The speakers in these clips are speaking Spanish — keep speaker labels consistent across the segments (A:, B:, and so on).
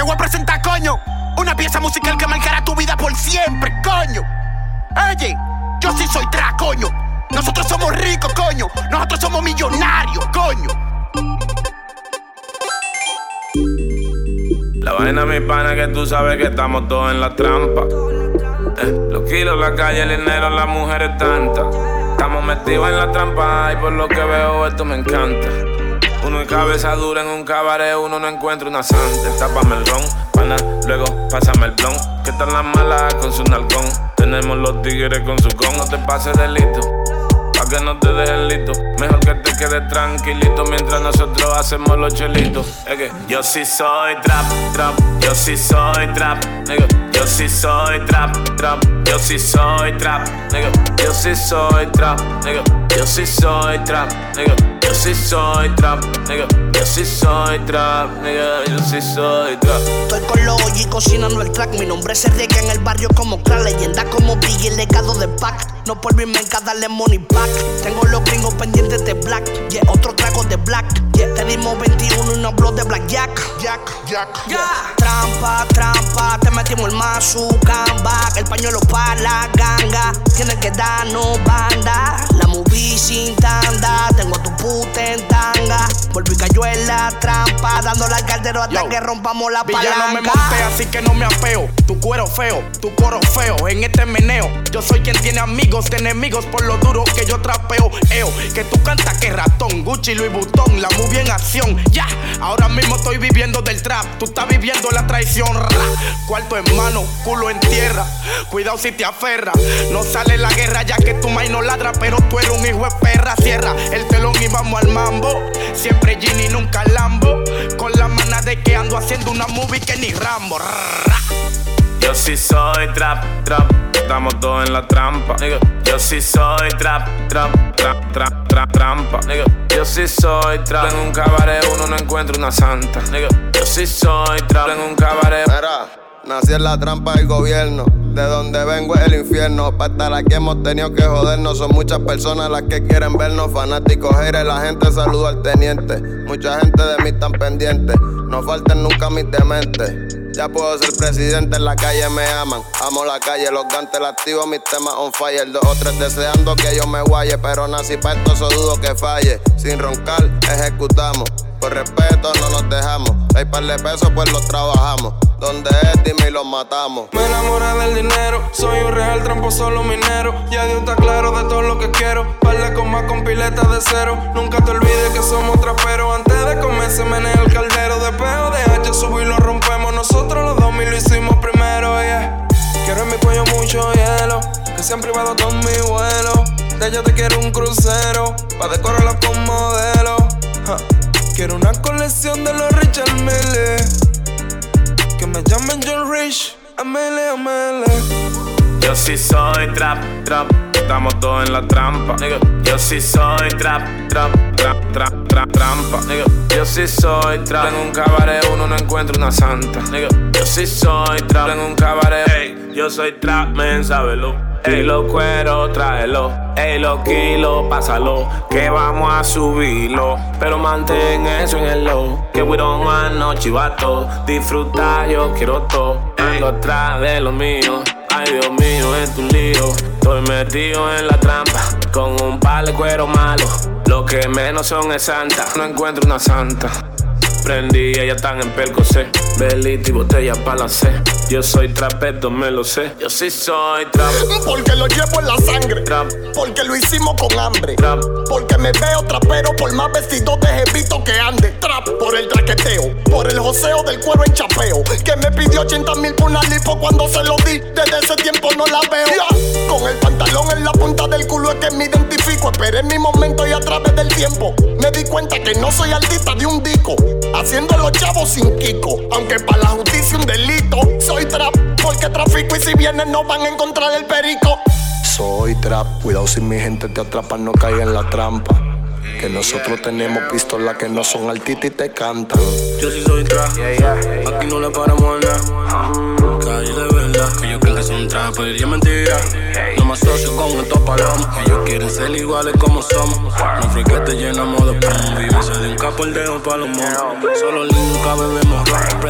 A: voy a presentar, coño, una pieza musical que marcará tu vida por siempre, coño. Oye, yo sí soy trap, coño. Nosotros somos ricos, coño. Nosotros somos millonarios, coño.
B: La vaina, mi pana, que tú sabes que estamos todos en la trampa. Los kilos, la calle, el dinero, las mujeres tantas. Estamos metidos en la trampa y por lo que veo esto me encanta. Uno en cabeza dura en un cabaret, uno no encuentra una santa. Tápame el ron, pana, luego pásame el blon. Que están las malas con su nalgón. Tenemos los tigres con su con. No te pases delito, pa' que no te dejes listo. Mejor que te quedes tranquilito mientras nosotros hacemos los chelitos. Es que yo sí soy trap, trap. Yo sí soy trap, nigga. Yo sí soy trap, trap. Yo sí soy trap, nigga. Yo sí soy trap, nigga. Yo sí soy trap, nigga. Yo sí soy trap, nigga. Yo sí soy trap, nigga. Yo sí soy trap.
C: Estoy con los OG cocinando el track. Mi nombre se riega en el barrio como crack. Leyenda como Biggie, legado de Pac. No por mi menca darle money back. Tengo los gringos pendientes de black. Yeah, otro trago de black. Yeah, te dimos 21 y no hablo de blackjack. Jack. Yeah. Trampa, trampa, te metimos el mazucan back. El pañuelo para la ganga. Tienes que darnos banda. La movie sin tanda. Tengo a tu puta en tanga. Volví cayó en la trampa. Dándole al caldero hasta que rompamos la palanca.
A: Villano me monté, así que no me apeo. Tu cuero feo, tu coro feo. En este meneo, yo soy quien tiene amigos de enemigos por lo duro que yo trapeo. Que tú cantas que ratón, Gucci, Louis Vuitton, la movie en acción. Ya, ahora mismo estoy viviendo del trap. Tú estás viviendo la traición. Cuarto en mano, culo en tierra. Cuidado si te aferra. No sale la guerra ya que tu maíz no ladra. Pero tú eres un hijo de perra. Cierra el telón y vamos al mambo. Siempre Ginny, nunca Lambo. Con la mana de que ando haciendo una movie que ni Rambo.
B: Yo sí soy trap, trap. Estamos todos en la trampa, nigga. Yo sí soy trap, trap, trap, trap, trap, trampa, nigga. Yo sí soy trap. En un cabaret uno no encuentra una santa, nigga. Yo sí soy trap. En un cabaret.
D: Mira, nací en la trampa del gobierno. De donde vengo es el infierno. Para estar aquí hemos tenido que jodernos. Son muchas personas las que quieren vernos. Fanáticos, haters, la gente saluda al teniente. Mucha gente de mí están pendientes. No falten nunca mis dementes. Ya puedo ser presidente, en la calle me aman. Amo la calle, los gantes la activo, mis temas on fire. 2 o 3 deseando que yo me guaye. Pero nací pa' esto, so dudo que falle. Sin roncar, ejecutamos. Por respeto no nos dejamos. Hay par de pesos, pues los trabajamos. Donde es, dime y los matamos.
E: Me enamoré del dinero, soy un real tramposo minero. Ya Dios está claro de todo lo que quiero. Parle con más con pileta de cero. Nunca te olvides que somos traperos. Antes de comer se menea el caldero. De peo de H subir lo rompemos. Nosotros los 2000 lo hicimos primero, yeah. Quiero en mi cuello mucho hielo, que sea en privado con mi vuelo. De ella te quiero un crucero, pa' decorarlo con modelo. Quiero una colección de los Richard Mille. Que me llamen John Rich, Amele.
B: Yo sí soy trap, trap. Estamos todos en la trampa, nigga. Yo sí soy trap, trap, trap, trap, trap, trampa, nigga. Yo sí soy trap. En un cabaret uno no encuentra una santa, nigga. Yo sí soy trap. En un cabaret, hey, yo soy trap, men, sábelo. Ey, los cueros, tráelo. Ey, los kilos, pásalo. Que vamos a subirlo. Pero mantén eso en el low. Que we don't want no chivato. Disfruta, yo quiero todo. Ando atrás de lo mío. Ay, Dios mío, es tu lío. Estoy metido en la trampa. Con un par de cuero malo. Lo que menos son es santa. No encuentro una santa. Prendí, ellas están en Percocé. Velita y botella pa' la C. Yo soy trapeto, me lo sé. Yo sí soy trap.
A: Porque lo llevo en la sangre.
B: Trap.
A: Porque lo hicimos con hambre.
B: Trap.
A: Porque me veo trapero por más vestidos de jevito que ande. Trap. Por el traqueteo. Por el joseo del cuero en chapeo. Que me pidió 80,000 por una lipo cuando se lo di. Desde ese tiempo no la veo. Yeah. Con el pantalón en la punta del culo es que me identifico. Esperé mi momento y a través del tiempo me di cuenta que no soy artista de un disco. Haciendo los chavos sin Kiko. Aunque para la justicia un delito. Soy trap porque trafico y si vienen no van a encontrar el perico.
F: Soy trap, cuidado si mi gente te atrapa, no caiga en la trampa. Que nosotros tenemos pistolas que no son artistas y te cantan.
E: Yo sí soy trap, aquí no le paramos a nada. Calle de verdad, que ellos creen que son trap, pero es mentira. No me asocio con estos palomos. Ellos quieren ser iguales como somos. No friquetes llenamos de plomo. Vive de un capo el dedo pa' los monos. Solo lindo nunca bebemos. Prendemos un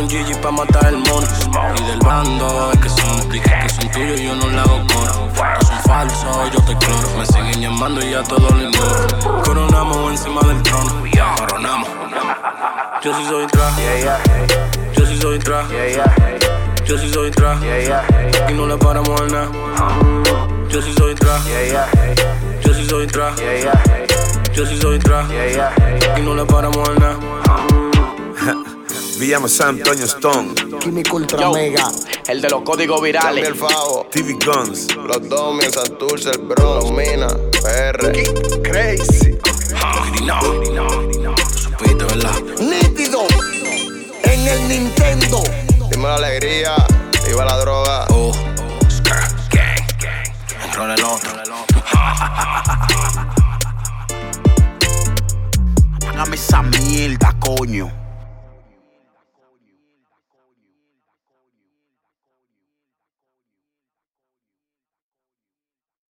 G: un Gigi pa' matar el mono. Y del bando es que son tuyos, yo no le hago coro. Fotos son falsos, yo te cloro. Me siguen llamando y ya todo lo ignoro. Coronamos encima del trono, coronamos. Yo sí soy trap, yo sí soy trap, yo sí soy trap, y no le paramos a nada. Yo sí soy trap, yo sí soy trap, yo sí soy trap, y no le paramos a nada.
B: Villamo San Antonio Stone,
F: Químico Ultra Mega,
A: el de los códigos virales.
D: El Favo,
B: TV Guns,
D: los Domi, el Santurce, el Bronx, los Mina, PR.
A: Crazy.
G: No, supiste, ¿verdad?
F: nítido, en el Nintendo.
D: Dime la alegría, viva la droga.
G: Oh, gang, entró en el otro.
A: Apágame esa mierda, coño.